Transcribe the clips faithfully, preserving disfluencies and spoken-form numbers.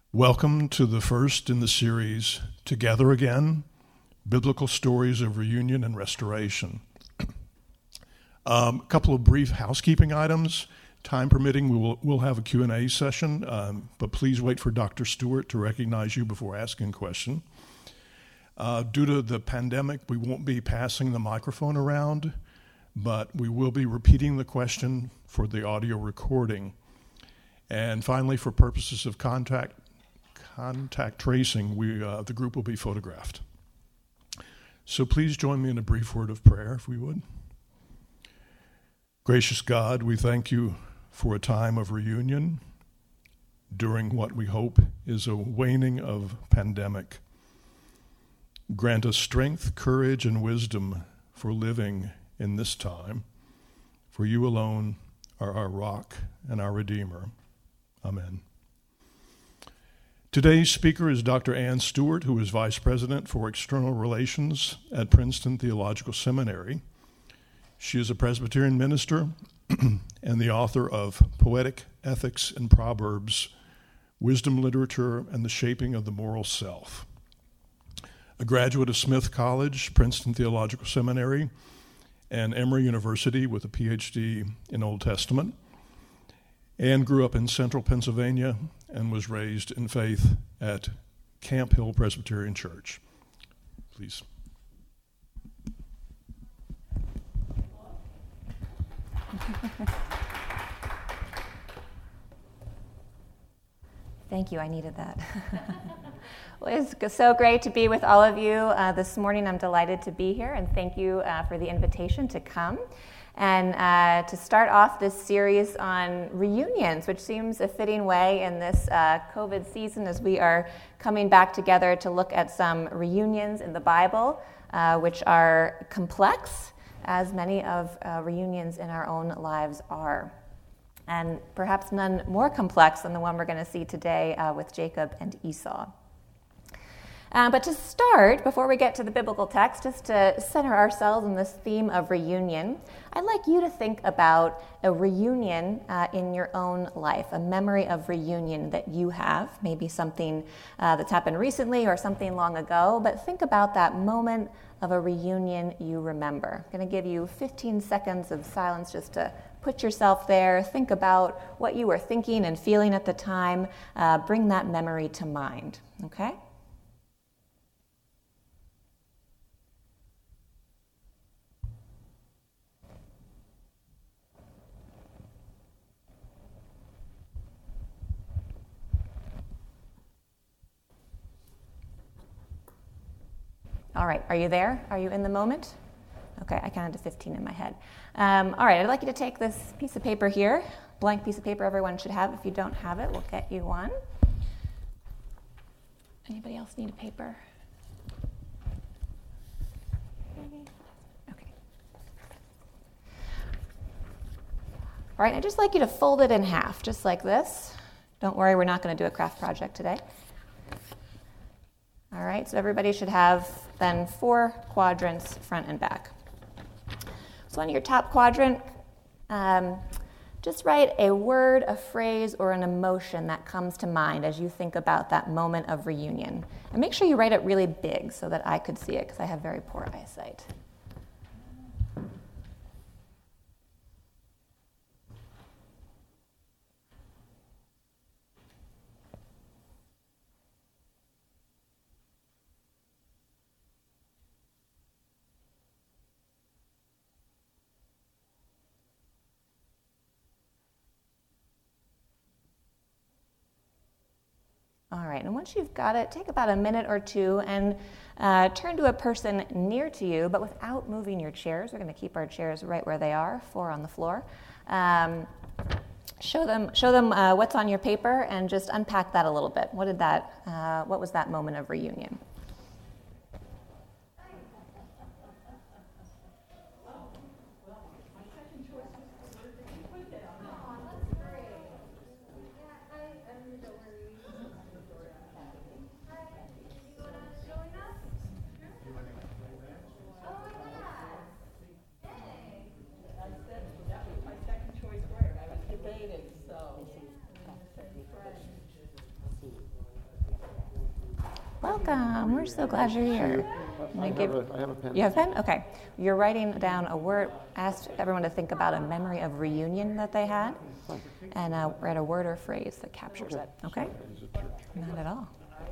Welcome to the first in the series, Together Again, Biblical Stories of Reunion and Restoration. Um, a couple of brief housekeeping items. Time permitting, we will, we'll have a Q and A session, um, but please wait for Doctor Stewart to recognize you before asking a question. Uh, due to the pandemic, we won't be passing the microphone around, but we will be repeating the question for the audio recording. And finally, for purposes of contact contact tracing, we uh, the group will be photographed. So please join me in a brief word of prayer, if we would. Gracious God, we thank you for a time of reunion during what we hope is a waning of pandemic. Grant us strength, courage, and wisdom for living in this time, for you alone are our rock and our Redeemer. Amen. Today's speaker is Doctor Ann Stewart, who is Vice President for External Relations at Princeton Theological Seminary. She is a Presbyterian minister and the author of Poetic Ethics and Proverbs, Wisdom Literature, and the Shaping of the Moral Self. A graduate of Smith College, Princeton Theological Seminary, and Emory University with a P H D in Old Testament. Ann grew up in central Pennsylvania and was raised in faith at Camp Hill Presbyterian Church. Please. Thank you, I needed that. Well, it's so great to be with all of you uh, this morning. I'm delighted to be here, and thank you uh, for the invitation to come and uh, to start off this series on reunions, which seems a fitting way in this uh, COVID season as we are coming back together to look at some reunions in the Bible, uh, which are complex, as many of uh, reunions in our own lives are. And perhaps none more complex than the one we're going to see today uh, with Jacob and Esau. Uh, but to start, before we get to the biblical text, just to center ourselves in this theme of reunion, I'd like you to think about a reunion uh, in your own life, a memory of reunion that you have, maybe something uh, that's happened recently or something long ago, but think about that moment of a reunion you remember. I'm going to give you fifteen seconds of silence just to put yourself there, think about what you were thinking and feeling at the time, uh, bring that memory to mind, okay? All right, are you there? Are you in the moment? Okay, I counted to fifteen in my head. Um, all right, I'd like you to take this piece of paper here, blank piece of paper everyone should have. If you don't have it, we'll get you one. Anybody else need a paper? Okay. All right, I'd just like you to fold it in half, just like this. Don't worry, we're not going to do a craft project today. All right, so everybody should have then four quadrants front and back. So on your top quadrant, um, just write a word, a phrase, or an emotion that comes to mind as you think about that moment of reunion. And make sure you write it really big so that I could see it, because I have very poor eyesight. All right, and once you've got it, take about a minute or two and uh, turn to a person near to you, but without moving your chairs. We're going to keep our chairs right where they are, four on the floor. Um, show them, show them uh, what's on your paper, and just unpack that a little bit. What did that? Uh, what was that moment of reunion? welcome. We're so glad you're here. I, I, give, have a, I have a pen. You have a pen? Okay. You're writing down a word. Asked everyone to think about a memory of reunion that they had, and uh, write a word or phrase that captures Okay. it. Okay? Not at all.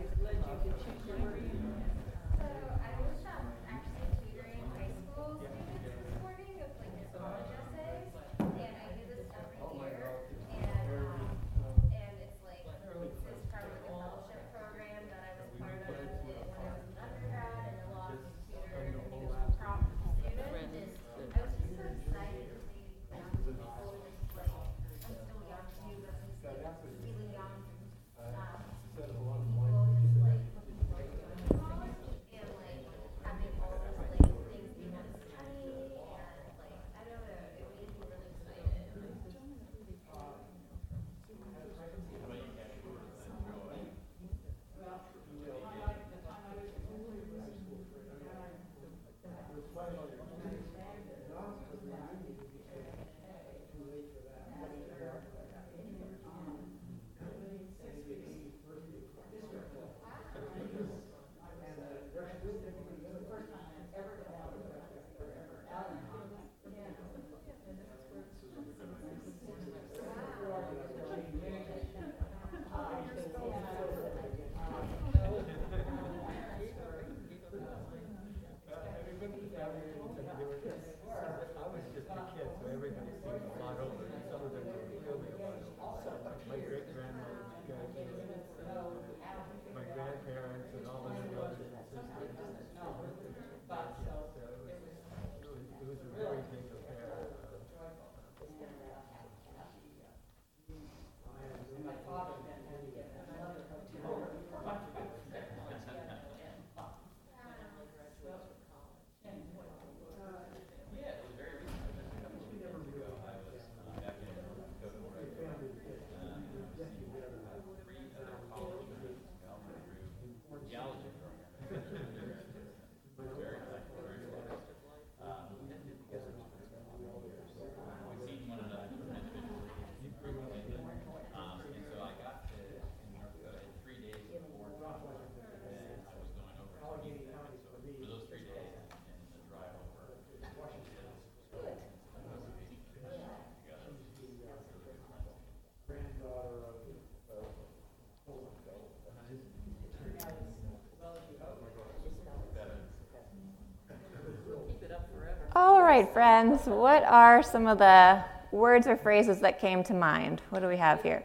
All right, friends, what are some of the words or phrases that came to mind? What do we have here?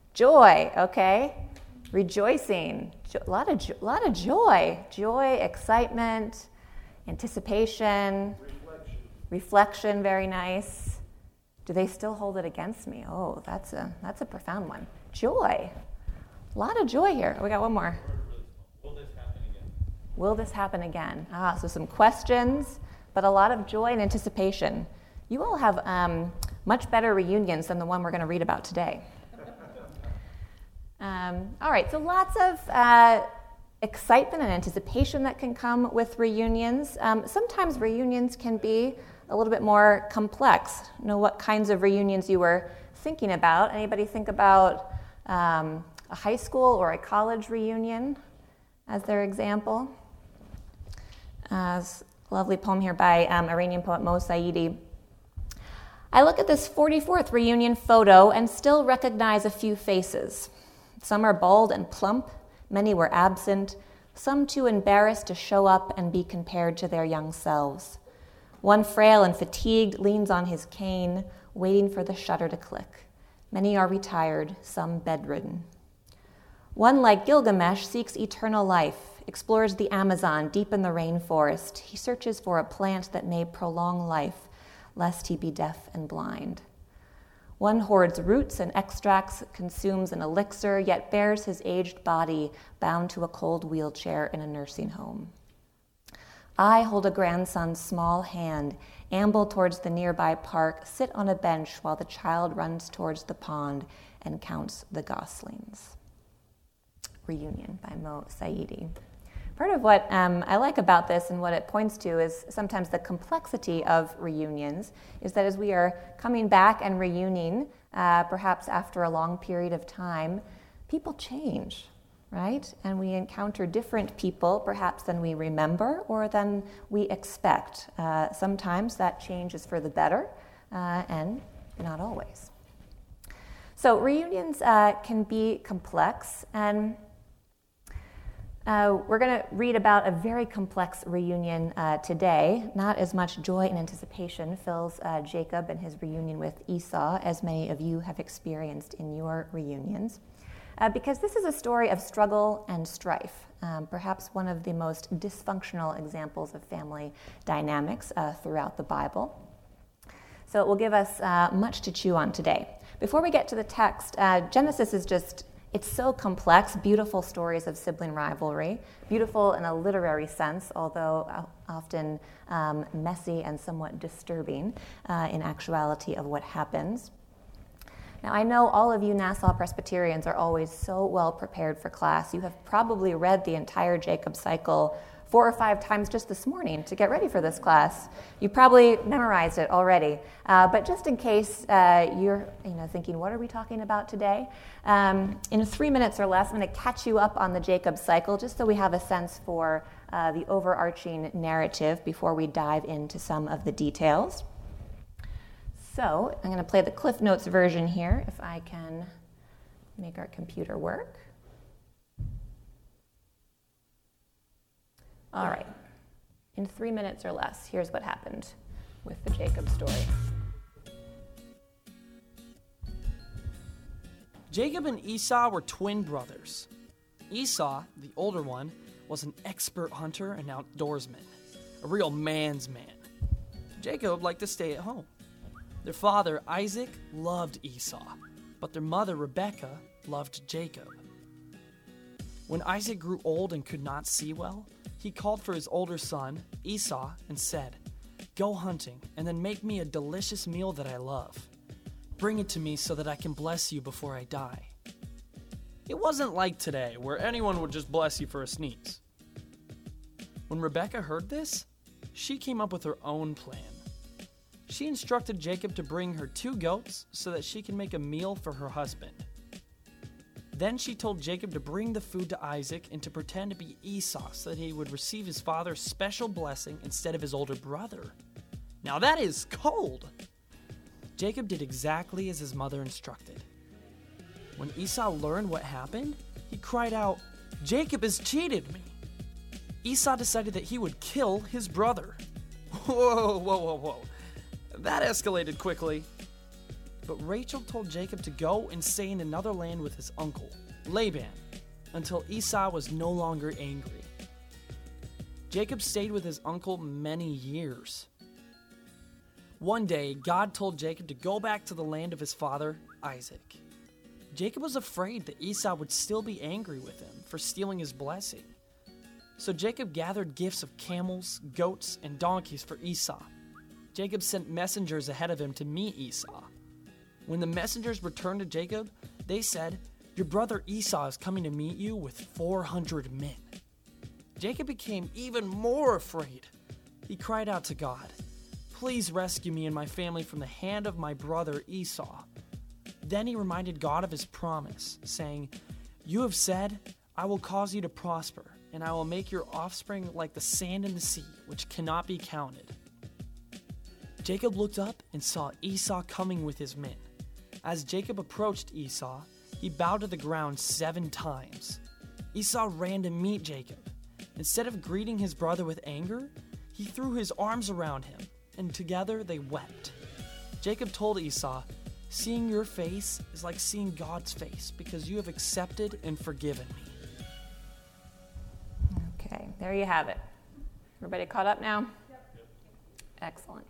Joy, okay. Rejoicing, jo- a lot of jo- lot of joy. Joy, excitement, anticipation, reflection. reflection, very nice. Do they still hold it against me? Oh, that's a that's a profound one. Joy. A lot of joy here. We got one more. Will this happen again? Will this happen again? Ah, so some questions, but a lot of joy and anticipation. You all have um, much better reunions than the one we're going to read about today. Um, all right, so lots of uh, excitement and anticipation that can come with reunions. Um, sometimes reunions can be a little bit more complex. Know what kinds of reunions you were thinking about? Anybody think about um, a high school or a college reunion as their example? Uh, lovely poem here by um, Iranian poet Mo Saidi. I look at this forty-fourth reunion photo and still recognize a few faces. Some are bald and plump, many were absent, some too embarrassed to show up and be compared to their young selves. One frail and fatigued leans on his cane, waiting for the shutter to click. Many are retired, some bedridden. One, like Gilgamesh, seeks eternal life, explores the Amazon deep in the rainforest. He searches for a plant that may prolong life, lest he be deaf and blind. One hoards roots and extracts, consumes an elixir, yet bears his aged body bound to a cold wheelchair in a nursing home. I hold a grandson's small hand, amble towards the nearby park, sit on a bench while the child runs towards the pond and counts the goslings. Reunion by Mo Saidi. Part of what um, I like about this and what it points to is sometimes the complexity of reunions is that as we are coming back and reuniting, uh, perhaps after a long period of time, people change. right? And we encounter different people, perhaps than we remember or than we expect. Uh, sometimes that change is for the better, uh, and not always. So reunions uh, can be complex, and uh, we're going to read about a very complex reunion uh, today. Not as much joy and anticipation fills uh, Jacob and his reunion with Esau as many of you have experienced in your reunions. Uh, because this is a story of struggle and strife, um, perhaps one of the most dysfunctional examples of family dynamics uh, throughout the Bible. So it will give us uh, much to chew on today. Before we get to the text, uh, Genesis is just, it's so complex, beautiful stories of sibling rivalry, beautiful in a literary sense, although often um, messy and somewhat disturbing uh, in actuality of what happens. Now, I know all of you Nassau Presbyterians are always so well prepared for class. You have probably read the entire Jacob cycle four or five times just this morning to get ready for this class. You probably memorized it already. Uh, but just in case uh, you're you know, thinking, what are we talking about today? Um, in three minutes or less, I'm going to catch you up on the Jacob cycle just so we have a sense for uh, the overarching narrative before we dive into some of the details. So I'm going to play the Cliff Notes version here, if I can make our computer work. All right. In three minutes or less, here's what happened with the Jacob story. Jacob and Esau were twin brothers. Esau, the older one, was an expert hunter and outdoorsman, a real man's man. Jacob liked to stay at home. Their father, Isaac, loved Esau, but their mother, Rebekah, loved Jacob. When Isaac grew old and could not see well, he called for his older son, Esau, and said, "Go hunting, and then make me a delicious meal that I love. Bring it to me so that I can bless you before I die." It wasn't like today, where anyone would just bless you for a sneeze. When Rebekah heard this, she came up with her own plan. She instructed Jacob to bring her two goats so that she can make a meal for her husband. Then she told Jacob to bring the food to Isaac and to pretend to be Esau so that he would receive his father's special blessing instead of his older brother. Now that is cold! Jacob did exactly as his mother instructed. When Esau learned what happened, he cried out, "Jacob has cheated me!" Esau decided that he would kill his brother. Whoa, whoa, whoa, whoa. That escalated quickly. But Rachel told Jacob to go and stay in another land with his uncle, Laban, until Esau was no longer angry. Jacob stayed with his uncle many years. One day, God told Jacob to go back to the land of his father, Isaac. Jacob was afraid that Esau would still be angry with him for stealing his blessing. So Jacob gathered gifts of camels, goats, and donkeys for Esau. Jacob sent messengers ahead of him to meet Esau. When the messengers returned to Jacob, they said, "Your brother Esau is coming to meet you with four hundred men." Jacob became even more afraid. He cried out to God, "Please rescue me and my family from the hand of my brother Esau." Then he reminded God of his promise, saying, "You have said, I will cause you to prosper, and I will make your offspring like the sand in the sea, which cannot be counted." Jacob looked up and saw Esau coming with his men. As Jacob approached Esau, he bowed to the ground seven times. Esau ran to meet Jacob. Instead of greeting his brother with anger, he threw his arms around him, and together they wept. Jacob told Esau, "Seeing your face is like seeing God's face, because you have accepted and forgiven me." Okay, there you have it. Everybody caught up now? Yep. Excellent.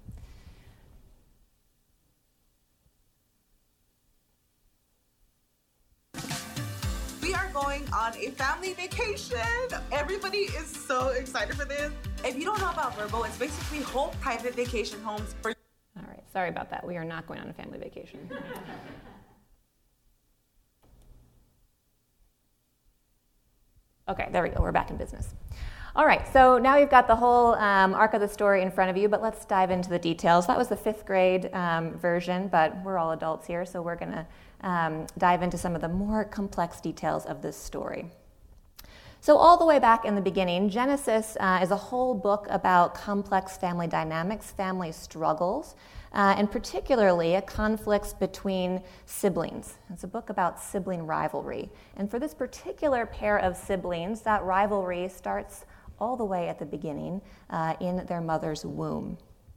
We are going on a family vacation. Everybody is so excited for this. If you don't know about Vrbo, it's basically whole private vacation homes for... All right, sorry about that. We are not going on a family vacation. Okay, there we go. We're back in business. All right, so now you've got the whole um, arc of the story in front of you, but let's dive into the details. That was the fifth grade um, version, but we're all adults here, so we're going to um, dive into some of the more complex details of this story. So all the way back in the beginning, Genesis uh, is a whole book about complex family dynamics, family struggles, uh, and particularly conflicts between siblings. It's a book about sibling rivalry. And for this particular pair of siblings, that rivalry starts all the way at the beginning uh, in their mother's womb.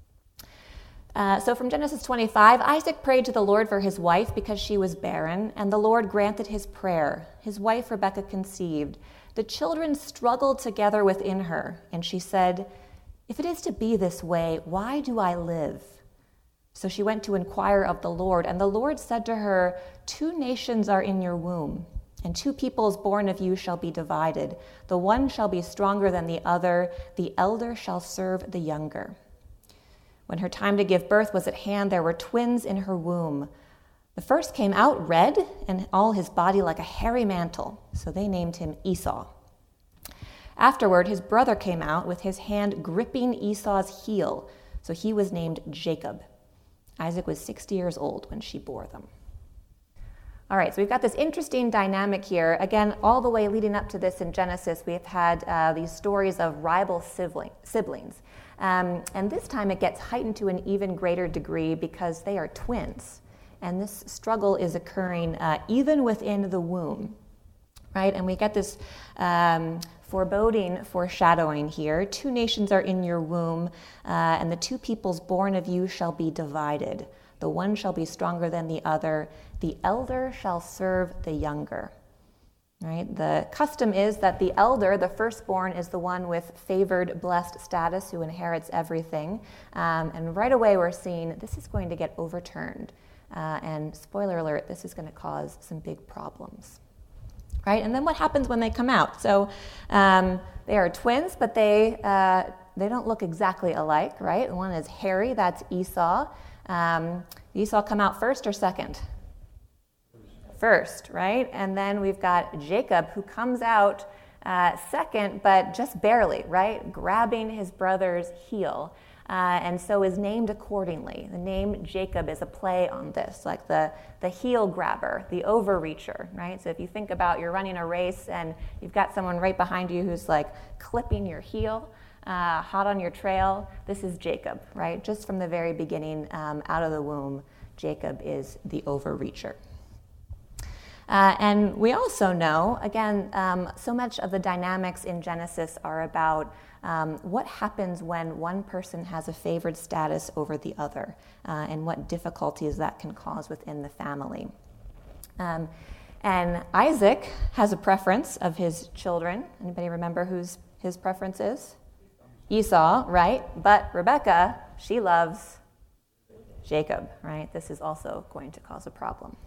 Uh, so from Genesis twenty-five, Isaac prayed to the Lord for his wife because she was barren, and the Lord granted his prayer. His wife Rebekah conceived. The children struggled together within her, and she said, "If it is to be this way, why do I live?" So she went to inquire of the Lord, and the Lord said to her, "Two nations are in your womb, and two peoples born of you shall be divided. The one shall be stronger than the other, the elder shall serve the younger." When her time to give birth was at hand, there were twins in her womb. The first came out red, and all his body like a hairy mantle, so they named him Esau. Afterward, his brother came out with his hand gripping Esau's heel, so he was named Jacob. Isaac was sixty years old when she bore them. All right, so we've got this interesting dynamic here. Again, all the way leading up to this in Genesis, we've had uh, these stories of rival sibling, siblings. Um, and this time it gets heightened to an even greater degree because they are twins. And this struggle is occurring uh, even within the womb, right? And we get this um, foreboding foreshadowing here. Two nations are in your womb, uh, and the two peoples born of you shall be divided. The one shall be stronger than the other. The elder shall serve the younger. Right? The custom is that the elder, the firstborn, is the one with favored, blessed status who inherits everything. Um, and right away we're seeing this is going to get overturned. Uh, and spoiler alert, this is going to cause some big problems. Right? And then what happens when they come out? So um, they are twins, but they uh, they don't look exactly alike, right? One is hairy, that's Esau. Um, Esau come out first or second? First, right? And then we've got Jacob, who comes out uh, second, but just barely, right? Grabbing his brother's heel, uh, and so is named accordingly. The name Jacob is a play on this, like the, the heel grabber, the overreacher, right? So if you think about you're running a race and you've got someone right behind you who's like clipping your heel, uh, hot on your trail, this is Jacob, right? Just from the very beginning, um, out of the womb, Jacob is the overreacher. Uh, and we also know, again, um, so much of the dynamics in Genesis are about um, what happens when one person has a favored status over the other, uh, and what difficulties that can cause within the family. Um, and Isaac has a preference of his children. Anybody remember whose his preference is? Esau, right? But Rebekah, she loves Jacob, right? This is also going to cause a problem.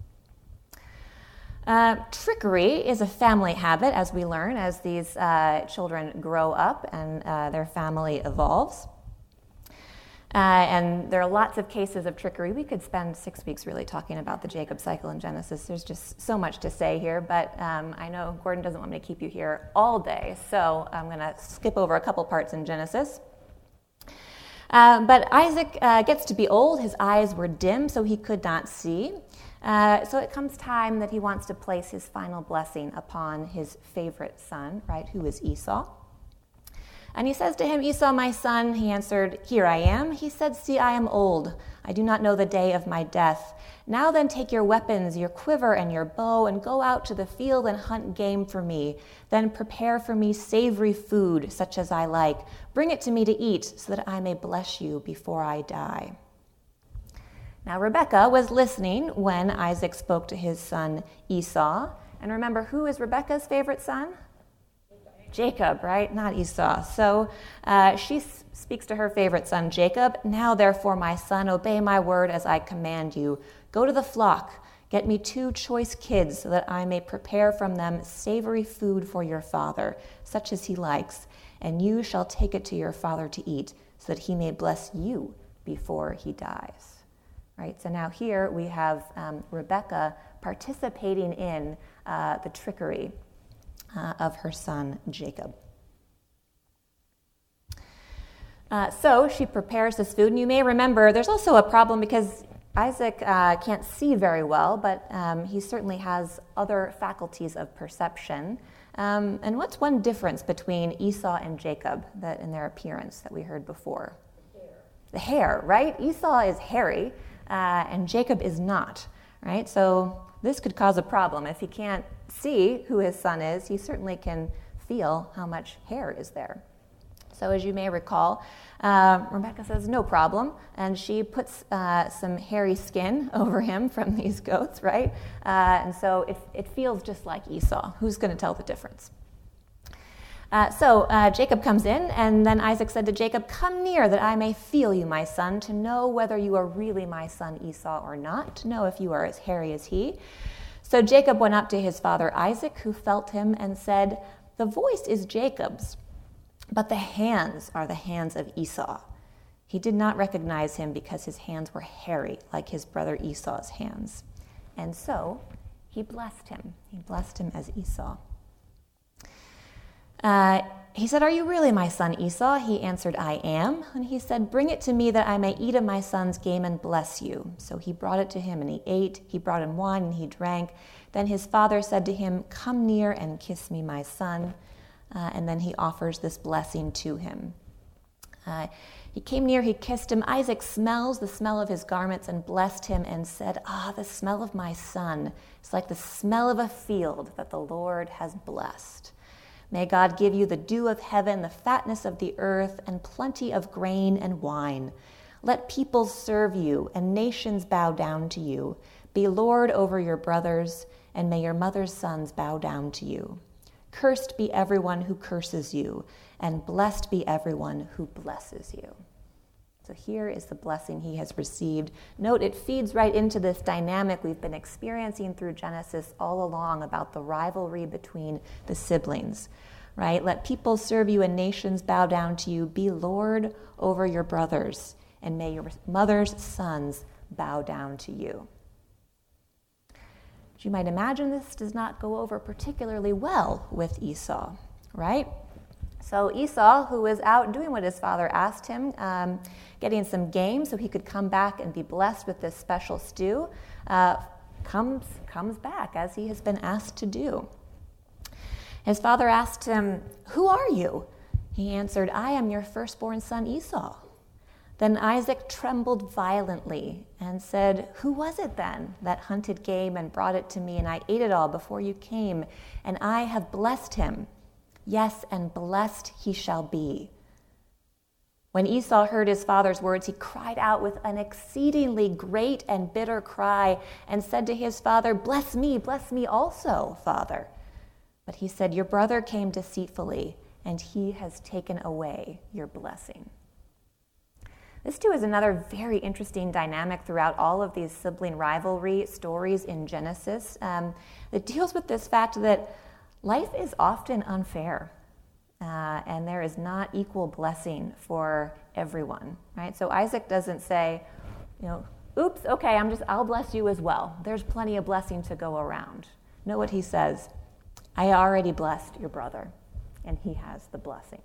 Uh, trickery is a family habit, as we learn, as these uh, children grow up and uh, their family evolves. Uh, and there are lots of cases of trickery. We could spend six weeks really talking about the Jacob cycle in Genesis. There's just so much to say here, but um, I know Gordon doesn't want me to keep you here all day, so I'm going to skip over a couple parts in Genesis. Uh, but Isaac uh, gets to be old. His eyes were dim, so he could not see. Uh, so it comes time that he wants to place his final blessing upon his favorite son, right, who is Esau. And he says to him, "Esau, my son," he answered, "Here I am." He said, "See, I am old. I do not know the day of my death. Now then take your weapons, your quiver and your bow, and go out to the field and hunt game for me. Then prepare for me savory food, such as I like. Bring it to me to eat, so that I may bless you before I die." Now, Rebekah was listening when Isaac spoke to his son Esau. And remember, who is Rebekah's favorite son? Jacob, right? Not Esau. So uh, she s- speaks to her favorite son, Jacob. "Now, therefore, my son, obey my word as I command you. Go to the flock. Get me two choice kids so that I may prepare from them savory food for your father, such as he likes. And you shall take it to your father to eat, so that he may bless you before he dies." Right, so now here we have um, Rebekah participating in uh, the trickery uh, of her son Jacob. Uh, so she prepares this food, and you may remember there's also a problem because Isaac uh, can't see very well, but um, he certainly has other faculties of perception. Um, and what's one difference between Esau and Jacob that in their appearance that we heard before? The hair. The hair, right? Esau is hairy, uh, and Jacob is not, right? So this could cause a problem. If he can't see who his son is, he certainly can feel how much hair is there. So as you may recall, uh, Rebecca says, no problem, and she puts uh, some hairy skin over him from these goats, right? Uh, and so it, it feels just like Esau. Who's going to tell the difference? Uh, so uh, Jacob comes in, and then Isaac said to Jacob, come near that I may feel you, my son, to know whether you are really my son Esau or not, to know if you are as hairy as he. So Jacob went up to his father Isaac, who felt him, and said, the voice is Jacob's, but the hands are the hands of Esau. He did not recognize him because his hands were hairy, like his brother Esau's hands. And so he blessed him. He blessed him as Esau. Uh, he said, are you really my son Esau? He answered, I am. And he said, bring it to me that I may eat of my son's game and bless you. So he brought it to him, and he ate. He brought him wine, and he drank. Then his father said to him, come near and kiss me, my son. Uh, and then he offers this blessing to him. Uh, he came near, he kissed him. Isaac smells the smell of his garments and blessed him and said, ah, the smell of my son is like the smell of a field that the Lord has blessed. May God give you the dew of heaven, the fatness of the earth, and plenty of grain and wine. Let peoples serve you and nations bow down to you. Be Lord over your brothers, and may your mother's sons bow down to you. Cursed be everyone who curses you, and blessed be everyone who blesses you. So here is the blessing he has received. Note, it feeds right into this dynamic we've been experiencing through Genesis all along about the rivalry between the siblings, right? Let people serve you and nations bow down to you. Be Lord over your brothers, and may your mother's sons bow down to you. As you might imagine, this does not go over particularly well with Esau, right? So Esau, who was out doing what his father asked him, um, getting some game so he could come back and be blessed with this special stew, uh, comes, comes back as he has been asked to do. His father asked him, who are you? He answered, I am your firstborn son Esau. Then Isaac trembled violently and said, who was it then that hunted game and brought it to me, and I ate it all before you came, and I have blessed him? Yes, and blessed he shall be. When Esau heard his father's words, he cried out with an exceedingly great and bitter cry and said to his father, bless me, bless me also, father. But he said, your brother came deceitfully, and he has taken away your blessing. This, too, is another very interesting dynamic throughout all of these sibling rivalry stories in Genesis um, that deals with this fact that life is often unfair, uh, and there is not equal blessing for everyone, right? So Isaac doesn't say, you know, oops, okay, I'm just, I'll bless you as well. There's plenty of blessing to go around. No, what he says, I already blessed your brother, and he has the blessing.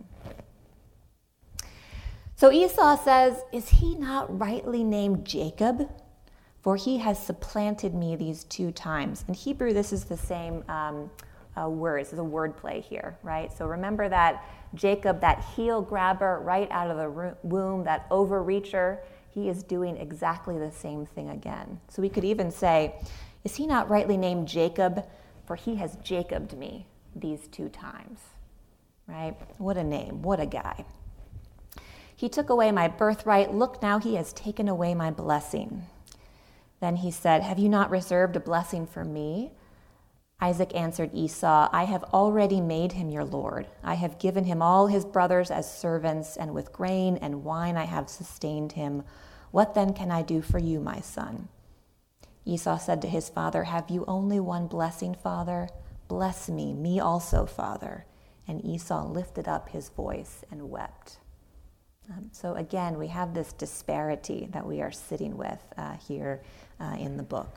So Esau says, is he not rightly named Jacob? For he has supplanted me these two times. In Hebrew, this is the same um, uh, word. It's a word play here, right? So remember that Jacob, that heel grabber right out of the womb, that overreacher, he is doing exactly the same thing again. So we could even say, is he not rightly named Jacob? For he has Jacobed me these two times, right? What a name, what a guy. He took away my birthright. Look, now he has taken away my blessing. Then he said, have you not reserved a blessing for me? Isaac answered Esau, I have already made him your lord. I have given him all his brothers as servants, and with grain and wine I have sustained him. What then can I do for you, my son? Esau said to his father, have you only one blessing, father? Bless me, me also, father. And Esau lifted up his voice and wept. Um, so again, we have this disparity that we are sitting with uh, here uh, in the book.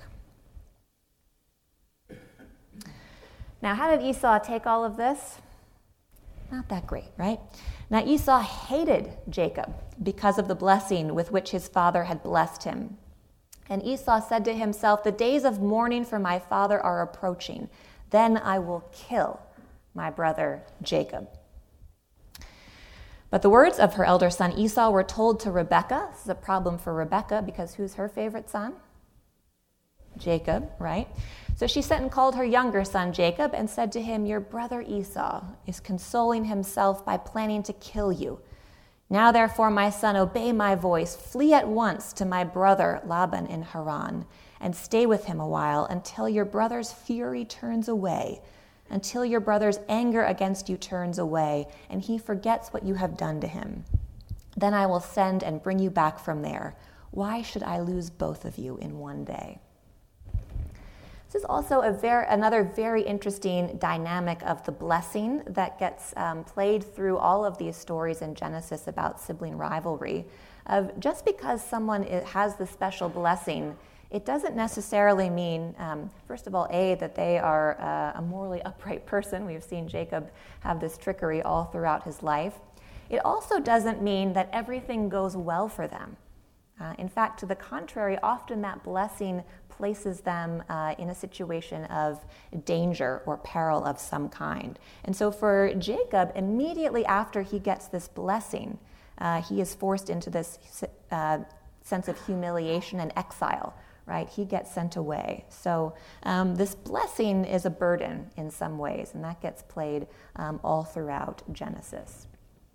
Now, how did Esau take all of this? Not that great, right? Now, Esau hated Jacob because of the blessing with which his father had blessed him. And Esau said to himself, "The days of mourning for my father are approaching. Then I will kill my brother Jacob." But the words of her elder son Esau were told to Rebekah. This is a problem for Rebekah because who's her favorite son? Jacob, right? So she sent and called her younger son Jacob and said to him, "Your brother Esau is consoling himself by planning to kill you. Now therefore, my son, obey my voice. Flee at once to my brother Laban in Haran and stay with him a while until your brother's fury turns away, until your brother's anger against you turns away, and he forgets what you have done to him. Then I will send and bring you back from there. Why should I lose both of you in one day?" This is also a very, another very interesting dynamic of the blessing that gets um, played through all of these stories in Genesis about sibling rivalry. Of just because someone has the special blessing, it doesn't necessarily mean, um, first of all, A, that they are uh, a morally upright person. We've seen Jacob have this trickery all throughout his life. It also doesn't mean that everything goes well for them. Uh, in fact, to the contrary, often that blessing places them uh, in a situation of danger or peril of some kind. And so for Jacob, immediately after he gets this blessing, uh, he is forced into this uh, sense of humiliation and exile, right? He gets sent away. So um, this blessing is a burden in some ways, and that gets played um, all throughout Genesis.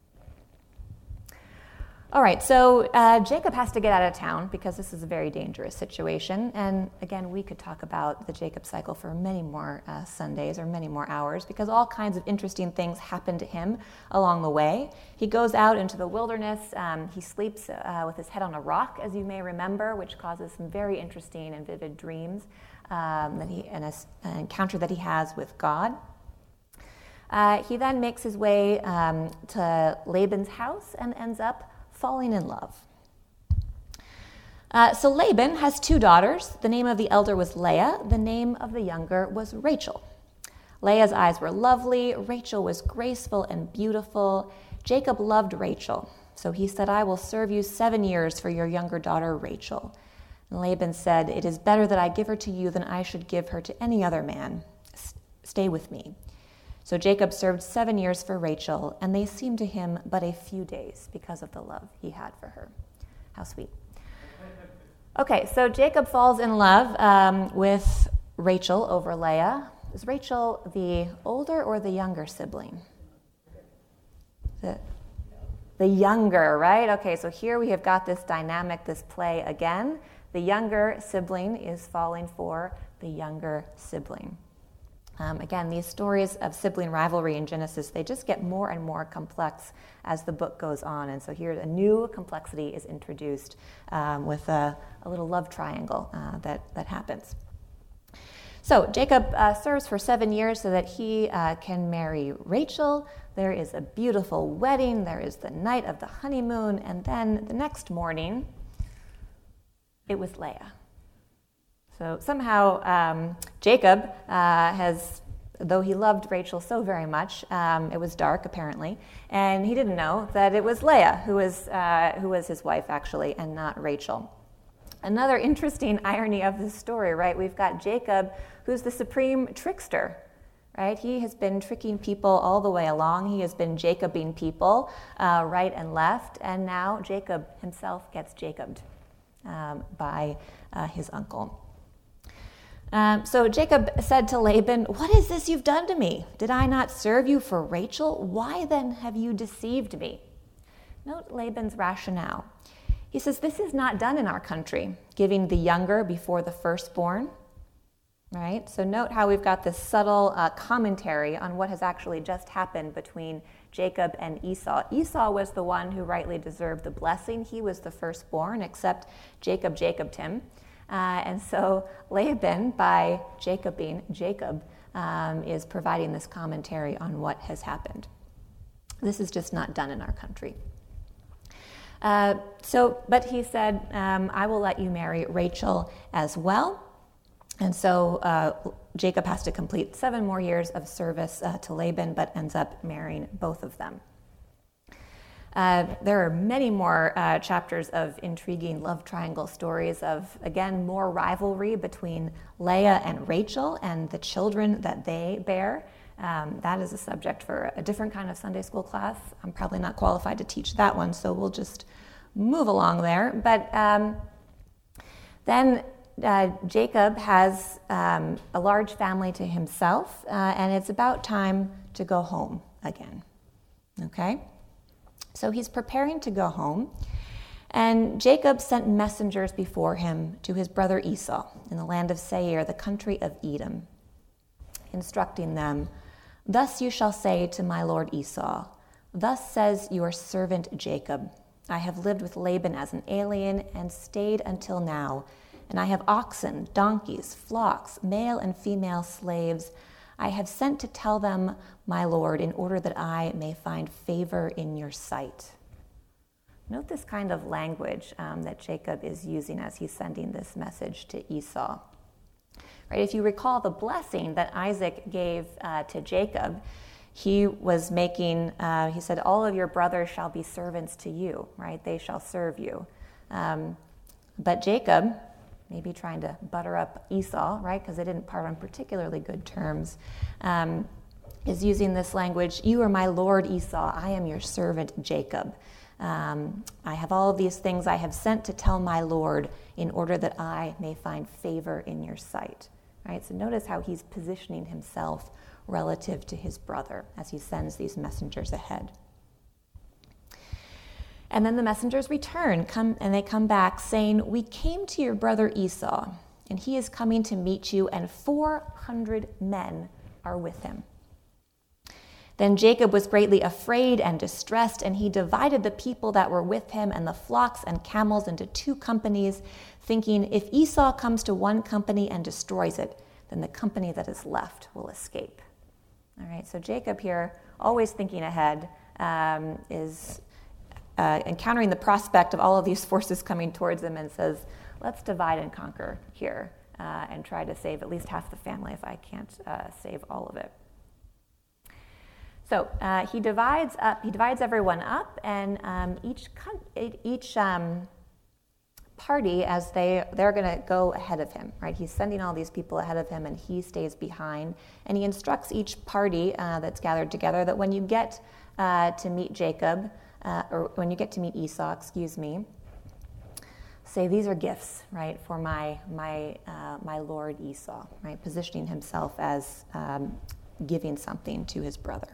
All right, so uh, Jacob has to get out of town because this is a very dangerous situation. And again, we could talk about the Jacob cycle for many more uh, Sundays or many more hours because all kinds of interesting things happen to him along the way. He goes out into the wilderness. Um, he sleeps uh, with his head on a rock, as you may remember, which causes some very interesting and vivid dreams um, that he, and a, an encounter that he has with God. Uh, he then makes his way um, to Laban's house and ends up falling in love. Uh, so Laban has two daughters. The name of the elder was Leah. The name of the younger was Rachel. Leah's eyes were lovely. Rachel was graceful and beautiful. Jacob loved Rachel. So he said, "I will serve you seven years for your younger daughter Rachel." And Laban said, "It is better that I give her to you than I should give her to any other man. S- stay with me." So Jacob served seven years for Rachel, and they seemed to him but a few days because of the love he had for her. How sweet. Okay, so Jacob falls in love um, with Rachel over Leah. Is Rachel the older or the younger sibling? The, the younger, right? Okay, so here we have got this dynamic, this play again. The younger sibling is falling for the younger sibling. Um, again, these stories of sibling rivalry in Genesis, they just get more and more complex as the book goes on. And so here a new complexity is introduced um, with a, a little love triangle uh, that, that happens. So Jacob uh, serves for seven years so that he uh, can marry Rachel. There is a beautiful wedding. There is the night of the honeymoon. And then the next morning, it was Leah. So somehow um, Jacob uh, has, though he loved Rachel so very much, um, it was dark apparently, and he didn't know that it was Leah who was uh, who was his wife actually, and not Rachel. Another interesting irony of this story, right? We've got Jacob, who's the supreme trickster, right? He has been tricking people all the way along. He has been Jacobing people uh, right and left, and now Jacob himself gets Jacobed um, by uh, his uncle. Um, so Jacob said to Laban, "What is this you've done to me? Did I not serve you for Rachel? Why then have you deceived me?" Note Laban's rationale. He says, "This is not done in our country, giving the younger before the firstborn." Right? So note how we've got this subtle uh, commentary on what has actually just happened between Jacob and Esau. Esau was the one who rightly deserved the blessing. He was the firstborn, except Jacob Jacobed him. Uh, and so Laban, by Jacobing Jacob, um, is providing this commentary on what has happened. This is just not done in our country. Uh, so, but he said, um, "I will let you marry Rachel as well." And so uh, Jacob has to complete seven more years of service uh, to Laban, but ends up marrying both of them. Uh, there are many more uh, chapters of intriguing love triangle stories of, again, more rivalry between Leah and Rachel and the children that they bear. Um, that is a subject for a different kind of Sunday school class. I'm probably not qualified to teach that one, so we'll just move along there. But um, then uh, Jacob has um, a large family to himself, uh, and it's about time to go home again. Okay? So he's preparing to go home, and Jacob sent messengers before him to his brother Esau in the land of Seir, the country of Edom, instructing them, "Thus you shall say to my lord Esau, thus says your servant Jacob, I have lived with Laban as an alien and stayed until now, and I have oxen, donkeys, flocks, male and female slaves. I have sent to tell them, my lord, in order that I may find favor in your sight." Note this kind of language um, that Jacob is using as he's sending this message to Esau. Right? If you recall the blessing that Isaac gave uh, to Jacob, he was making, uh, he said, all of your brothers shall be servants to you, right? They shall serve you. Um, but Jacob, maybe trying to butter up Esau, right, because they didn't part on particularly good terms, um, is using this language, "You are my lord Esau, I am your servant Jacob. Um, I have all of these things I have sent to tell my lord in order that I may find favor in your sight." Right, so notice how he's positioning himself relative to his brother as he sends these messengers ahead. And then the messengers return, come, and they come back saying, "We came to your brother Esau, and he is coming to meet you, and four hundred men are with him." Then Jacob was greatly afraid and distressed, and he divided the people that were with him and the flocks and camels into two companies, thinking, if Esau comes to one company and destroys it, then the company that is left will escape. All right, so Jacob here, always thinking ahead, um, is Uh, encountering the prospect of all of these forces coming towards him, and says, let's divide and conquer here uh, and try to save at least half the family if I can't uh, save all of it. So uh, he divides up. He divides everyone up, and um, each each um, party, as they they're going to go ahead of him. Right? He's sending all these people ahead of him, and he stays behind. And he instructs each party uh, that's gathered together that when you get uh, to meet Jacob. Uh, or when you get to meet Esau, excuse me, say these are gifts, right, for my my uh, my lord Esau, right, positioning himself as um, giving something to his brother.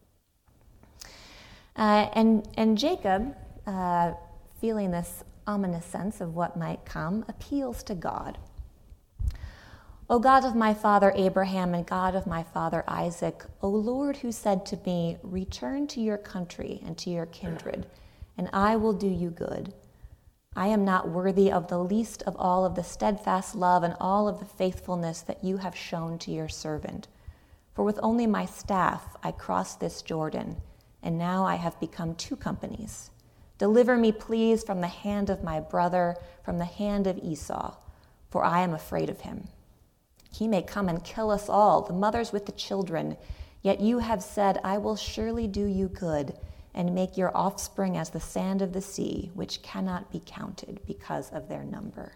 Uh, and and Jacob, uh, feeling this ominous sense of what might come, appeals to God. "O God of my father Abraham and God of my father Isaac, O Lord, who said to me, return to your country and to your kindred, and I will do you good. I am not worthy of the least of all of the steadfast love and all of the faithfulness that you have shown to your servant. For with only my staff I crossed this Jordan, and now I have become two companies. Deliver me, please, from the hand of my brother, from the hand of Esau, for I am afraid of him. He may come and kill us all, the mothers with the children. Yet you have said, I will surely do you good and make your offspring as the sand of the sea, which cannot be counted because of their number."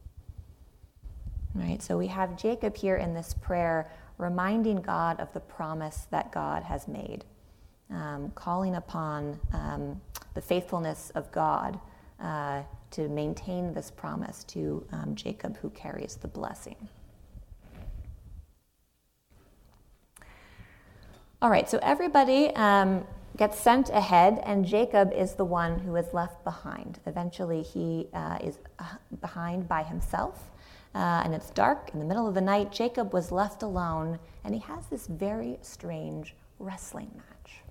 Right, so we have Jacob here in this prayer reminding God of the promise that God has made, um, calling upon um, the faithfulness of God uh, to maintain this promise to um, Jacob, who carries the blessing. All right, so everybody um, gets sent ahead, and Jacob is the one who is left behind. Eventually, he uh, is uh, behind by himself, uh, and it's dark in the middle of the night. Jacob was left alone, and he has this very strange wrestling match.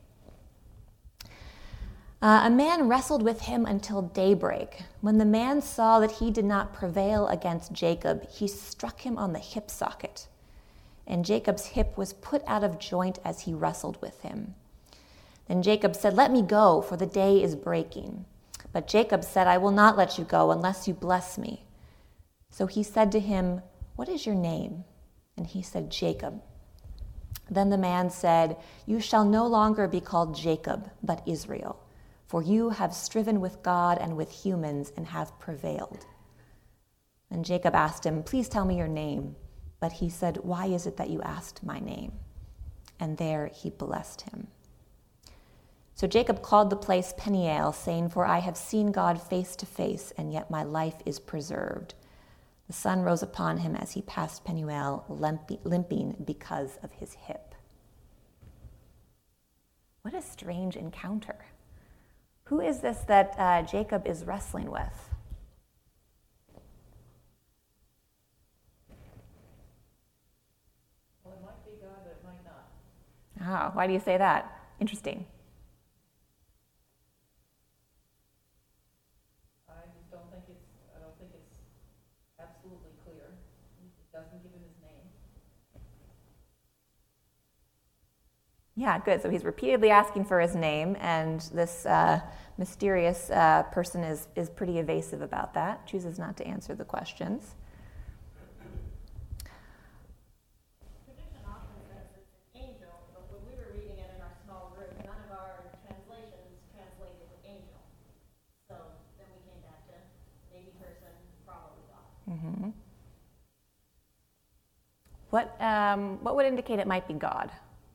Uh, a man wrestled with him until daybreak. When the man saw that he did not prevail against Jacob, he struck him on the hip socket. And Jacob's hip was put out of joint as he wrestled with him. Then Jacob said, "Let me go, for the day is breaking." But Jacob said, "I will not let you go unless you bless me." So he said to him, "What is your name?" And he said, "Jacob." Then the man said, "You shall no longer be called Jacob, but Israel, for you have striven with God and with humans and have prevailed." And Jacob asked him, "Please tell me your name." But he said, "Why is it that you asked my name?" And there he blessed him. So Jacob called the place Peniel, saying, "For I have seen God face to face, and yet my life is preserved." The sun rose upon him as he passed Peniel, limping because of his hip. What a strange encounter. Who is this that uh, Jacob is wrestling with? Well, it might be God, but it might not. Ah, why do you say that? Interesting. I just don't think it's. I don't think it's absolutely clear. It doesn't give him his name. Yeah, good. So he's repeatedly asking for his name, and this uh, mysterious uh, person is, is pretty evasive about that, chooses not to answer the questions. Tradition often says it's an angel, but when we were reading it in our small group, none of our translations translated angel. So then we came back to maybe person, probably God. Mm-hmm. What, um, what would indicate it might be God?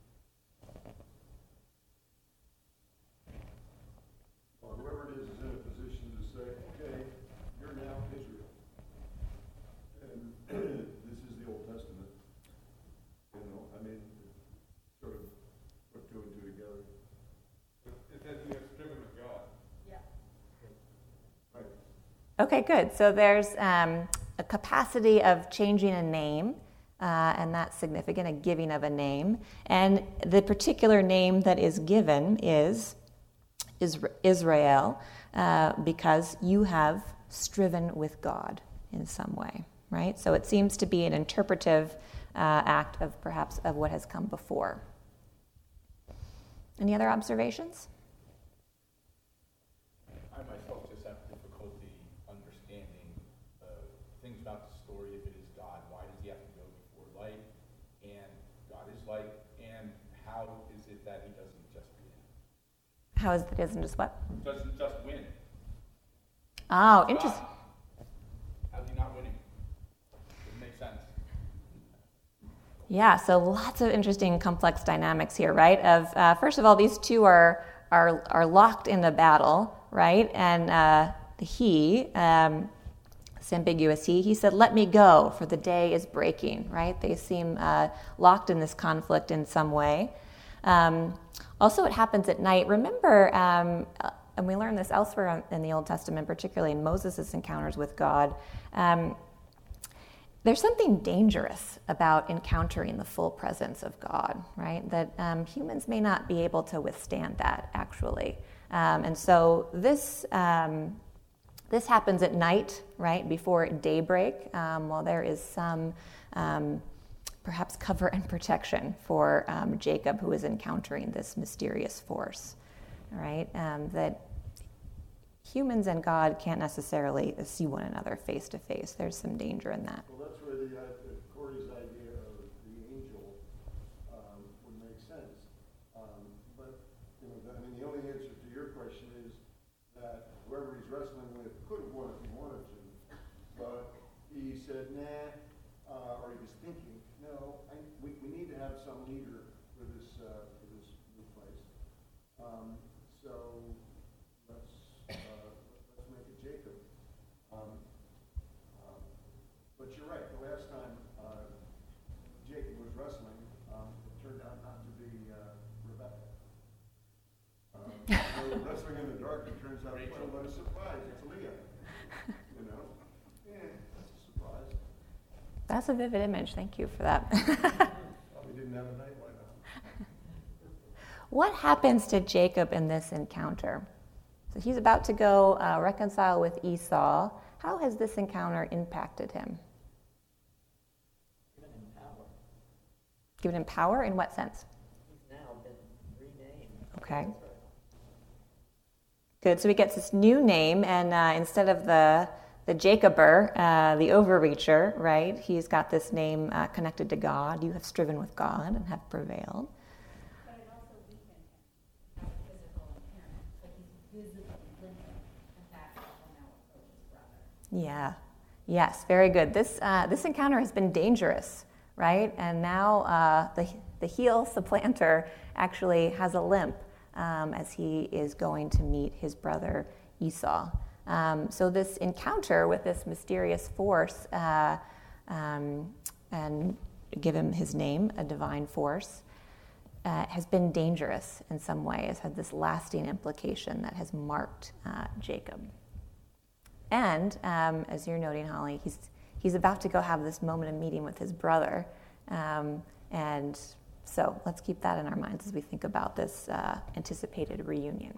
Okay, good. So there's um, a capacity of changing a name, uh, and that's significant, a giving of a name. And the particular name that is given is Israel, uh, because you have striven with God in some way, right? So it seems to be an interpretive uh, act of perhaps of what has come before. Any other observations? I myself just have difficulty understanding uh, things about the story. If it is God, why does he have to go before light? And God is light. And how is it that he doesn't just win? How is it isn't just what? Doesn't just win. Oh, interesting. How's he not winning? Doesn't make sense. Yeah, so lots of interesting, complex dynamics here, right? Of uh, first of all, these two are are are locked in a battle, right? And uh, the he, um, it's ambiguous he, he said, "Let me go, for the day is breaking," right? They seem uh, locked in this conflict in some way. Um, also, it happens at night. Remember, um, and we learn this elsewhere in the Old Testament, particularly in Moses' encounters with God, um, there's something dangerous about encountering the full presence of God, right? That um, humans may not be able to withstand that, actually. Um, and so this um, this happens at night, right, before daybreak, um, while there is some um, perhaps cover and protection for um, Jacob, who is encountering this mysterious force, right? Um, that humans and God can't necessarily see one another face to face. There's some danger in that. Well, that's where the, uh, Corey's idea of the angel um, would make sense. Um, but, you know, the, I mean, the only answer to your question is that whoever he's wrestling with could have won if he wanted to. But he said, nah, uh, or he was thinking, no, I, we, we need to have some leader for this, uh, for this new place. Um, so let's, uh, let's make it Jacob. Um, um, but you're right, the last time uh, Jacob was wrestling, um, it turned out not to be uh, Rebecca. Um, so wrestling in the dark, it turns out, well, what a surprise, it's Leah. You know? Yeah, that's a surprise. That's a vivid image. Thank you for that. Well, we didn't have a night, why not? What happens to Jacob in this encounter? So he's about to go uh, reconcile with Esau. How has this encounter impacted him? Given him power. Given him power? In what sense? He's now been renamed. Okay. Good. So he gets this new name, and uh, instead of the the Jacober, uh, the overreacher, right? He's got this name uh, connected to God. You have striven with God and have prevailed. But it also weakened him, not physical impairment. So he's Yeah. Yes, very good. This uh, this encounter has been dangerous, right? And now uh, the the heel supplanter actually has a limp um, as he is going to meet his brother Esau. Um, so this encounter with this mysterious force, uh, um, and give him his name, a divine force, uh, has been dangerous in some way. It's had this lasting implication that has marked uh, Jacob. And um, as you're noting, Holly, he's he's about to go have this moment of meeting with his brother, um, and so let's keep that in our minds as we think about this uh, anticipated reunion.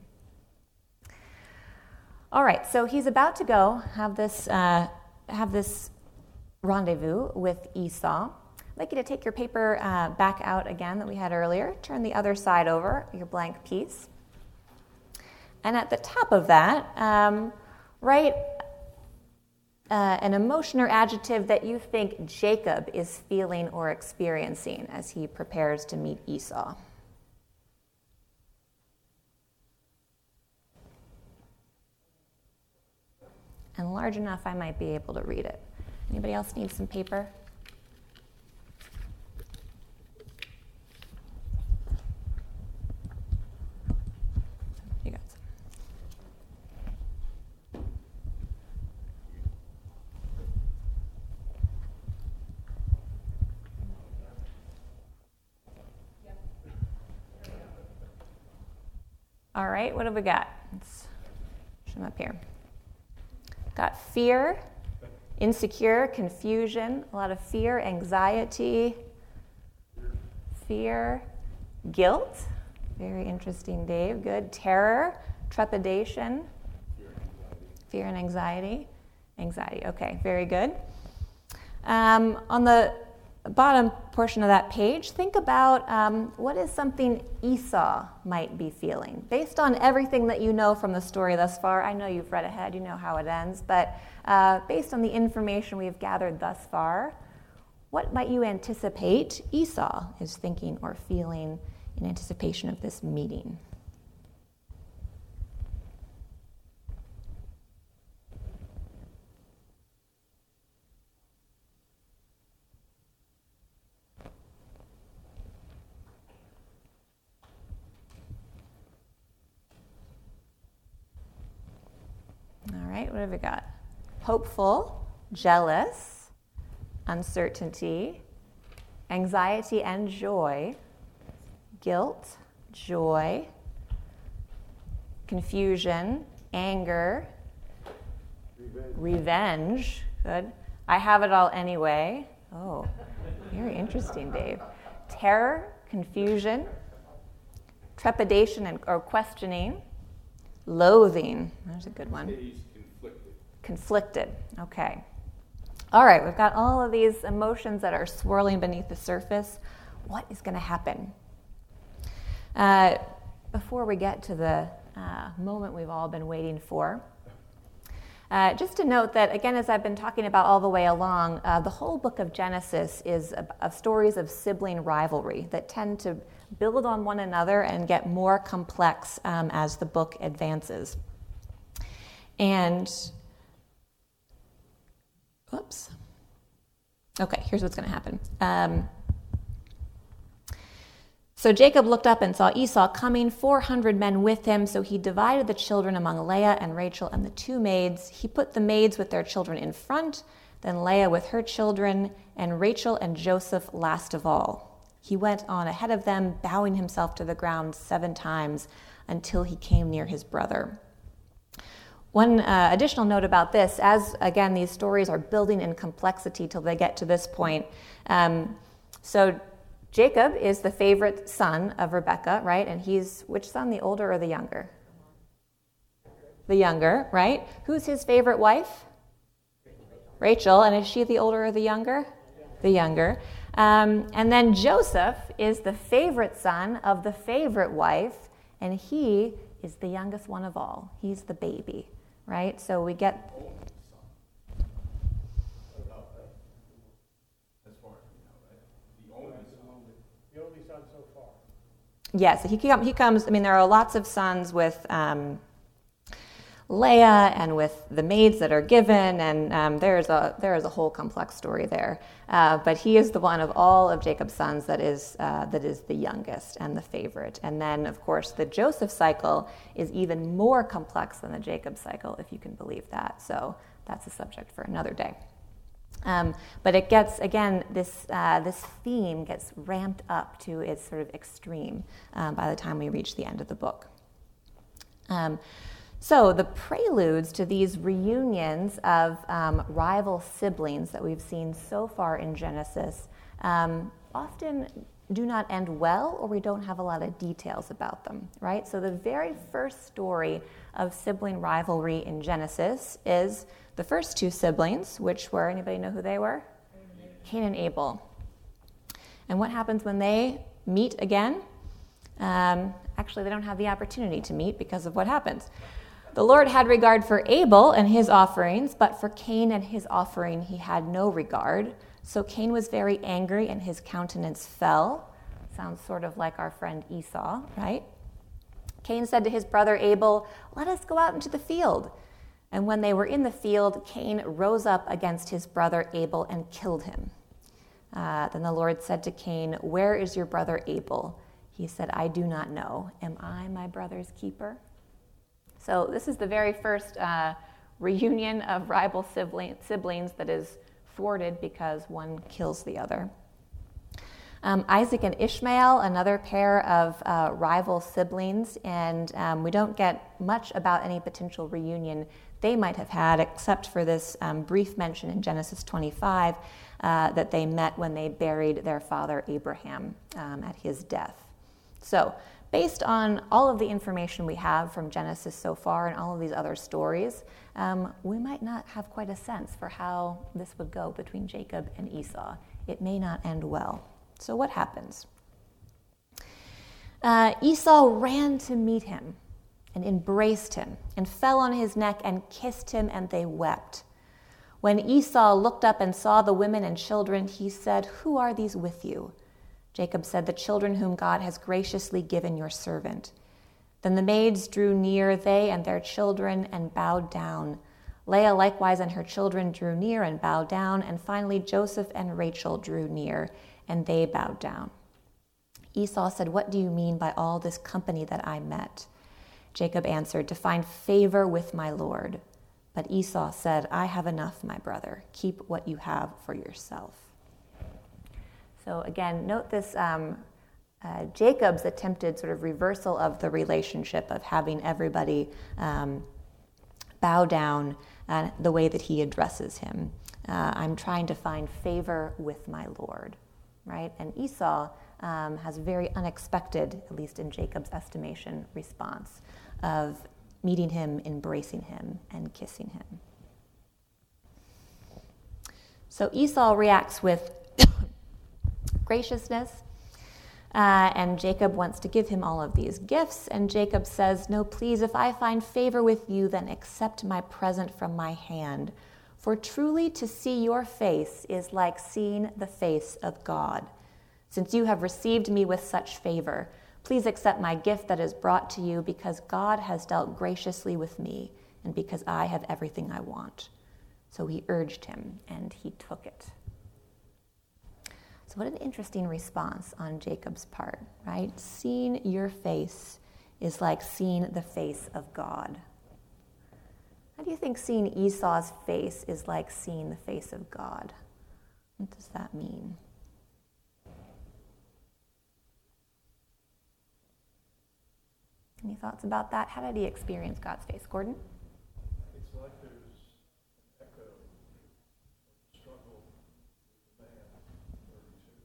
All right, so he's about to go have this uh, have this rendezvous with Esau. I'd like you to take your paper uh, back out again that we had earlier. Turn the other side over, your blank piece, and at the top of that, um, write Uh, an emotion or adjective that you think Jacob is feeling or experiencing as he prepares to meet Esau. And large enough I might be able to read it. Anybody else need some paper? You got some. All right, what have we got? Let's push them up here. Got fear, insecure, confusion, a lot of fear, anxiety, fear, guilt. Very interesting, Dave. Good. Terror, trepidation, fear and anxiety. Anxiety, okay, very good. Um, on the bottom portion of that page, think about um, what is something Esau might be feeling. Based on everything that you know from the story thus far, I know you've read ahead, you know how it ends, but uh, based on the information we've gathered thus far, what might you anticipate Esau is thinking or feeling in anticipation of this meeting? All right, what have we got? Hopeful, jealous, uncertainty, anxiety and joy, guilt, joy, confusion, anger, Revenge. revenge, good. I have it all anyway. Oh, very interesting, Dave. Terror, confusion, trepidation and, or questioning, loathing. There's a good one. He's conflicted. Conflicted. Okay. All right, we've got all of these emotions that are swirling beneath the surface. What is going to happen? Uh, before we get to the uh, moment we've all been waiting for, uh, just to note that, again, as I've been talking about all the way along, uh, the whole book of Genesis is of, of stories of sibling rivalry that tend to build on one another and get more complex um, as the book advances. And, whoops. Okay, here's what's going to happen. Um, so Jacob looked up and saw Esau coming, four hundred men with him, so he divided the children among Leah and Rachel and the two maids. He put the maids with their children in front, then Leah with her children, and Rachel and Joseph last of all. He went on ahead of them, bowing himself to the ground seven times until he came near his brother. One uh, additional note about this, as, again, these stories are building in complexity till they get to this point. Um, so Jacob is the favorite son of Rebekah, right? And he's, which son, the older or the younger? The younger, right? Who's his favorite wife? Rachel. And is she the older or the younger? The younger. Um, and then Joseph is the favorite son of the favorite wife, and he is the youngest one of all. He's the baby, right? So we get... The only son so far. Yes, he, he comes, I mean, there are lots of sons with... Um, Leah and with the maids that are given, and um, there's a there is a whole complex story there. Uh, but he is the one of all of Jacob's sons that is uh, that is the youngest and the favorite. And then, of course, the Joseph cycle is even more complex than the Jacob cycle, if you can believe that. So that's a subject for another day. Um, but it gets, again, this uh, this theme gets ramped up to its sort of extreme um, by the time we reach the end of the book. Um, So the preludes to these reunions of um, rival siblings that we've seen so far in Genesis um, often do not end well, or we don't have a lot of details about them, right? So the very first story of sibling rivalry in Genesis is the first two siblings, which were, anybody know who they were? Cain and Abel. And what happens when they meet again? Um, actually, they don't have the opportunity to meet because of what happens. The Lord had regard for Abel and his offerings, but for Cain and his offering he had no regard. So Cain was very angry and his countenance fell. Sounds sort of like our friend Esau, right? Cain said to his brother Abel, "Let us go out into the field." And when they were in the field, Cain rose up against his brother Abel and killed him. Uh, then the Lord said to Cain, "Where is your brother Abel?" He said, "I do not know. Am I my brother's keeper?" So this is the very first uh, reunion of rival sibling, siblings that is thwarted because one kills the other. Um, Isaac and Ishmael, another pair of uh, rival siblings, and um, we don't get much about any potential reunion they might have had, except for this um, brief mention in Genesis twenty-five uh, that they met when they buried their father Abraham um, at his death. So, based on all of the information we have from Genesis so far and all of these other stories, um, we might not have quite a sense for how this would go between Jacob and Esau. It may not end well. So what happens? Uh, Esau ran to meet him and embraced him and fell on his neck and kissed him, and they wept. When Esau looked up and saw the women and children, he said, "Who are these with you?" Jacob said, "The children whom God has graciously given your servant." Then the maids drew near, they and their children, and bowed down. Leah likewise and her children drew near and bowed down, and finally Joseph and Rachel drew near, and they bowed down. Esau said, "What do you mean by all this company that I met?" Jacob answered, "To find favor with my Lord." But Esau said, "I have enough, my brother. Keep what you have for yourself." So again, note this um, uh, Jacob's attempted sort of reversal of the relationship of having everybody um, bow down uh, the way that he addresses him. Uh, I'm trying to find favor with my Lord, right? And Esau um, has a very unexpected, at least in Jacob's estimation, response of meeting him, embracing him, and kissing him. So Esau reacts with graciousness, uh, and Jacob wants to give him all of these gifts, and Jacob says, "No, please, if I find favor with you, then accept my present from my hand. For truly to see your face is like seeing the face of God. Since you have received me with such favor, please accept my gift that is brought to you, because God has dealt graciously with me, and because I have everything I want." So he urged him, and he took it. So what an interesting response on Jacob's part, right? Seeing your face is like seeing the face of God. How do you think seeing Esau's face is like seeing the face of God? What does that mean? Any thoughts about that? How did he experience God's face? Gordon? It's like there's an echo of the struggle with man, thirty-two.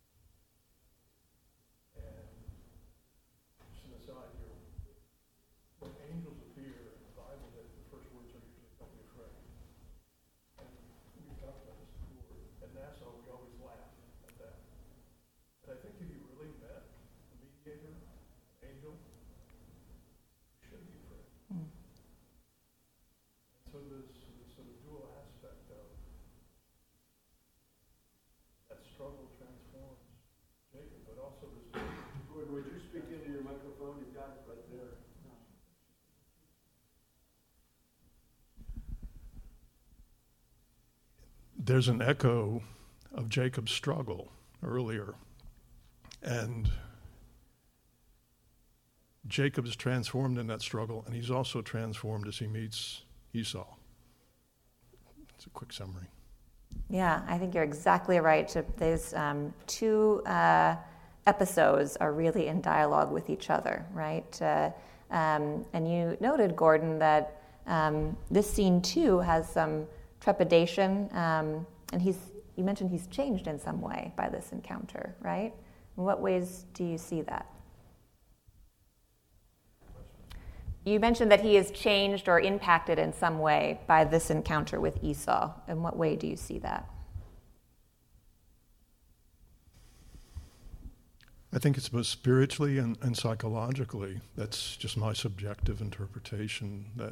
And just an aside here, when angels appear in the Bible, the first words are usually, "Don't be afraid." And we've talked about this before. At Nassau, we always laugh at that. But I think if you really met a mediator, an angel, should be afraid. Mm. So there's this sort of dual aspect of that struggle transforms Jacob, but also this. Gordon, would you speak into your microphone? You've got it right there. there's an echo of Jacob's struggle earlier. And Jacob is transformed in that struggle, and he's also transformed as he meets Esau. It's a quick summary. Yeah, I think you're exactly right. These um, two uh, episodes are really in dialogue with each other, right? Uh, um, and you noted, Gordon, that um, this scene too has some trepidation, um, and he's. You mentioned he's changed in some way by this encounter, right? In what ways do you see that? You mentioned that he is changed or impacted in some way by this encounter with Esau. In what way do you see that? I think it's both spiritually and, and psychologically. That's just my subjective interpretation, that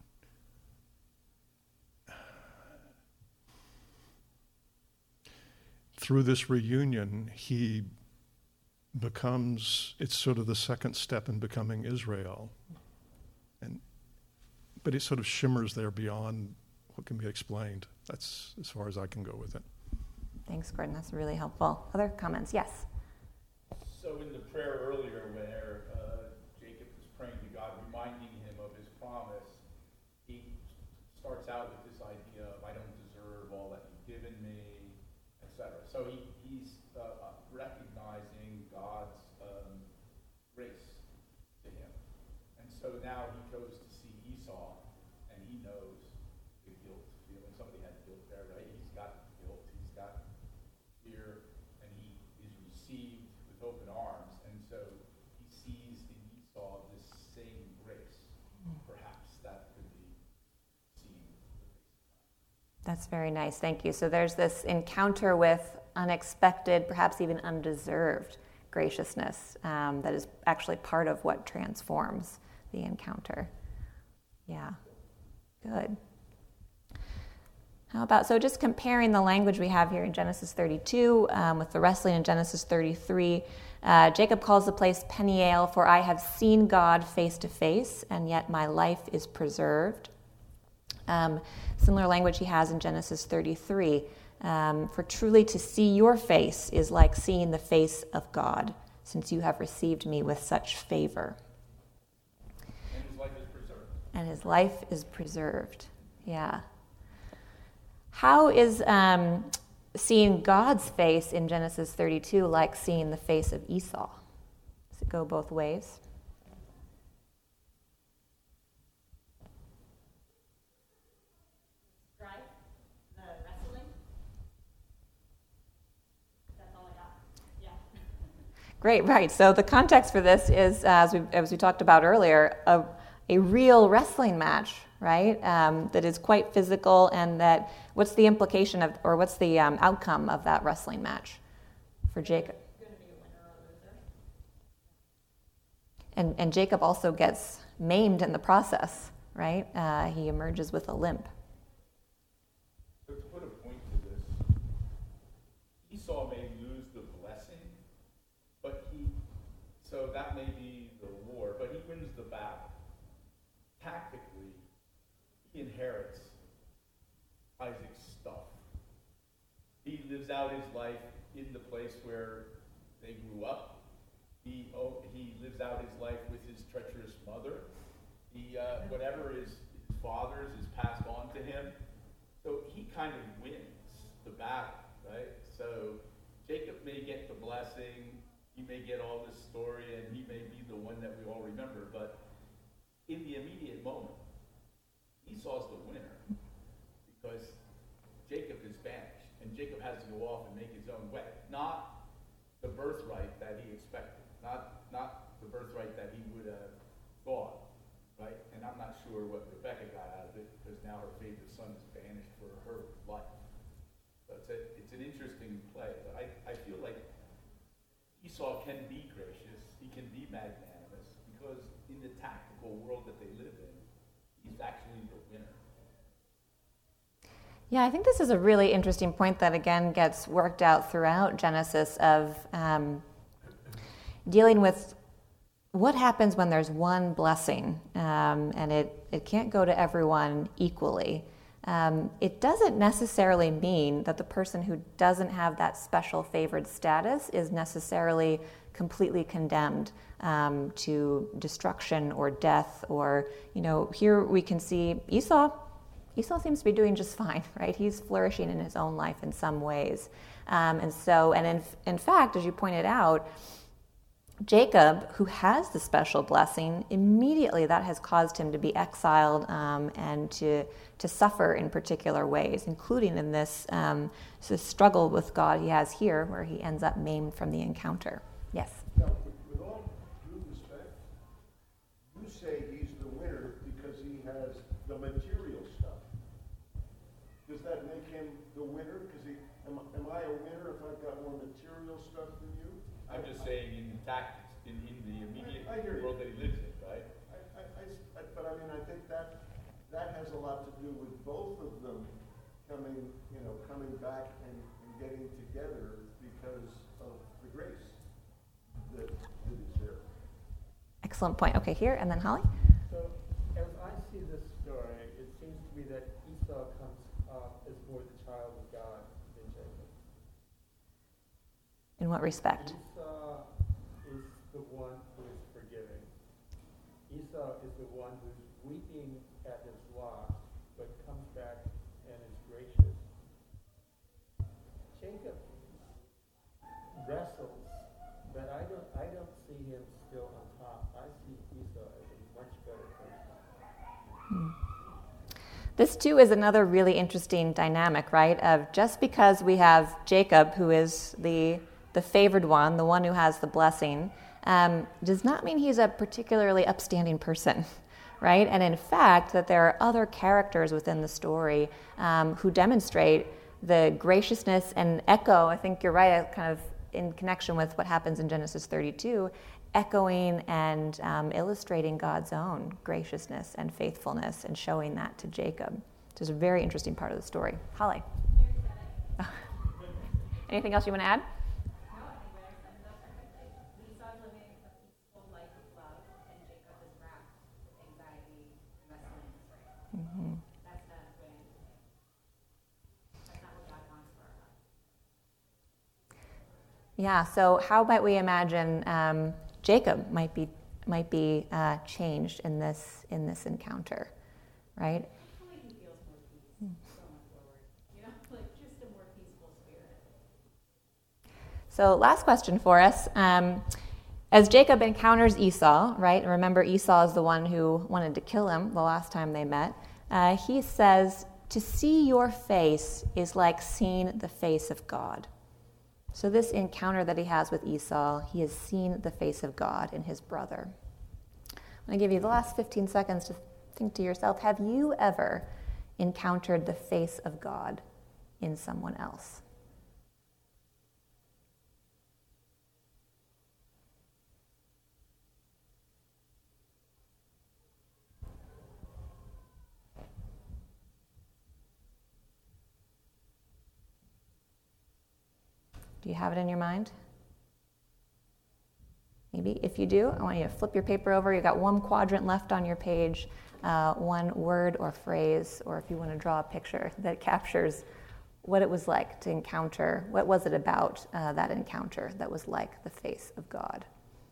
through this reunion, he becomes, it's sort of the second step in becoming Israel. And, but it sort of shimmers there beyond what can be explained. That's as far as I can go with it. Thanks, Gordon. That's really helpful. Other comments? Yes. So in the prayer earlier where uh, Jacob was praying to God, reminding him of his promise, he starts out with this idea of, I don't deserve all that you've given me, et cetera. So he, he's uh, recognizing God's um, grace to him. And so now he goes to see Esau, and he knows the guilt feeling. Somebody had guilt there, right? He's got guilt, he's got fear, and he is received with open arms. And so he sees in Esau this same grace. Perhaps that could be seen. That's very nice. Thank you. So there's this encounter with unexpected, perhaps even undeserved graciousness um, that is actually part of what transforms the encounter. Yeah, good. How about, so just comparing the language we have here in Genesis thirty-two um, with the wrestling in Genesis thirty-three, uh, Jacob calls the place Peniel, for I have seen God face to face, and yet my life is preserved. Um, similar language he has in Genesis thirty-three. Um, for truly to see your face is like seeing the face of God, since you have received me with such favor. And his life is preserved. And his life is preserved. Yeah. How is um, seeing God's face in Genesis thirty-two like seeing the face of Esau? Does it go both ways? Great, right. So the context for this is, uh, as, we, as we talked about earlier, a, a real wrestling match, right? Um, that is quite physical, and that, what's the implication of, or what's the um, outcome of that wrestling match for Jacob? Going to be a winner or a loser. And, and Jacob also gets maimed in the process, right? Uh, he emerges with a limp. So to put a point to this, Esau may lose the blessing, but he, so that may be the war, but he wins the battle. Tactically, he inherits Isaac's stuff. He lives out his life in the place where they grew up. He oh, he lives out his life with his treacherous mother. He uh, whatever is his father's is passed on to him. So he kind of wins the battle, right? So Jacob may get the blessing. He may get all this story, and he may be the one that we all remember. But in the immediate moment, Esau's the winner because Jacob is banished, and Jacob has to go off and make his own way. Not the birthright that he expected, not not the birthright that he would have thought, right? And I'm not sure what Rebecca got out of it, because now her favorite son is banished for her life. So it's, a, it's an interesting play, but I, I feel like Esau can be gracious, he can be magnanimous, because in the tactical world that they live in, he's actually the winner. Yeah, I think this is a really interesting point that, again, gets worked out throughout Genesis of um, dealing with what happens when there's one blessing, um, and it, it can't go to everyone equally. Um, it doesn't necessarily mean that the person who doesn't have that special favored status is necessarily completely condemned um, to destruction or death. Or, you know, here we can see Esau. Esau seems to be doing just fine, right? He's flourishing in his own life in some ways. Um, and so, and in, in fact, as you pointed out, Jacob, who has the special blessing, immediately that has caused him to be exiled um, and to to suffer in particular ways, including in this, um, this struggle with God he has here, where he ends up maimed from the encounter. Yes? Now, with, with all due respect, you say he's the winner because he has the material stuff. Does that make him the winner? Because he, am, am I a winner if I've got more material stuff than you? I'm just saying in tactics, in, in the immediate I- I hear you. world that he lives in, right? I, I, I, but I mean, I think that, that has a lot to do with both of them coming, you know, coming back and, and getting together because of the grace that, that is there. Excellent point. Okay, here, and then Holly? So, as I see this story, it seems to me that Esau comes off as more the child of God than Jacob. In what respect? Esau is the one who is forgiving. Esau is the one who's weeping at his loss, but comes back and is gracious. Jacob wrestles, but I don't I don't see him still on top. I see Esau as a much better person. This, too, is another really interesting dynamic, right? Of just because we have Jacob, who is the the favored one, the one who has the blessing, um, does not mean he's a particularly upstanding person, right? And in fact, that there are other characters within the story um, who demonstrate the graciousness and echo, I think you're right, kind of in connection with what happens in Genesis thirty-two, echoing and um, illustrating God's own graciousness and faithfulness and showing that to Jacob. So it's a very interesting part of the story. Holly? Anything else you want to add? Mm-hmm. That's not going, that's not what God wants for our life. Yeah, so how might we imagine um, Jacob might be might be uh, changed in this in this encounter, right? I feel like he feels more peace going forward. You know, like just a more peaceful spirit. So last question for us. Um, as Jacob encounters Esau, right, and remember Esau is the one who wanted to kill him the last time they met, uh, he says, to see your face is like seeing the face of God. So this encounter that he has with Esau, he has seen the face of God in his brother. I'm going to give you the last fifteen seconds to think to yourself, have you ever encountered the face of God in someone else? Do you have it in your mind? Maybe. If you do, I want you to flip your paper over. You've got one quadrant left on your page, uh, one word or phrase, or if you want to draw a picture that captures what it was like to encounter, what was it about uh, that encounter that was like the face of God?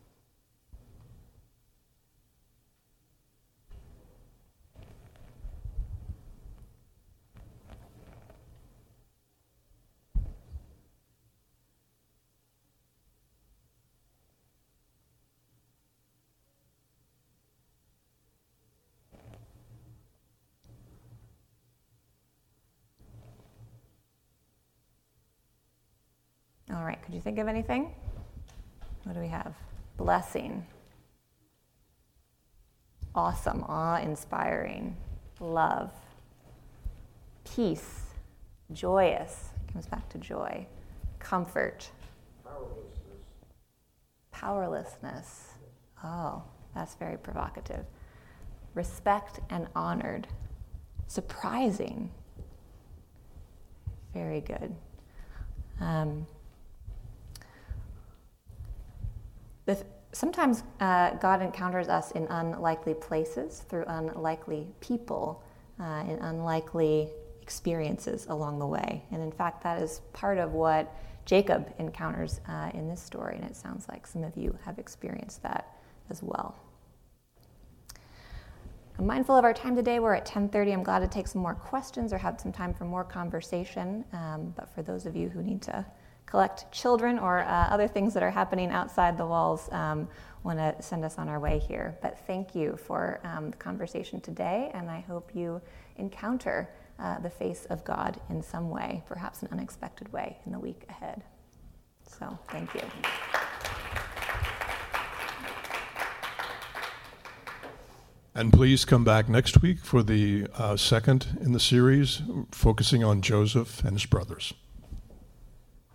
All right, could you think of anything? What do we have? Blessing. Awesome, awe-inspiring. Love. Peace. Joyous. Comes back to joy. Comfort. Powerlessness. Powerlessness. Oh, that's very provocative. Respect and honored. Surprising. Very good. Um, the, sometimes uh, God encounters us in unlikely places, through unlikely people, uh, in unlikely experiences along the way. And in fact, that is part of what Jacob encounters uh, in this story, and it sounds like some of you have experienced that as well. I'm mindful of our time today. We're at ten thirty. I'm glad to take some more questions or have some time for more conversation. Um, but for those of you who need to collect children or uh, other things that are happening outside the walls, um, want to send us on our way here. But thank you for um, the conversation today, and I hope you encounter uh, the face of God in some way, perhaps an unexpected way, in the week ahead. So thank you. And please come back next week for the uh, second in the series, focusing on Joseph and his brothers.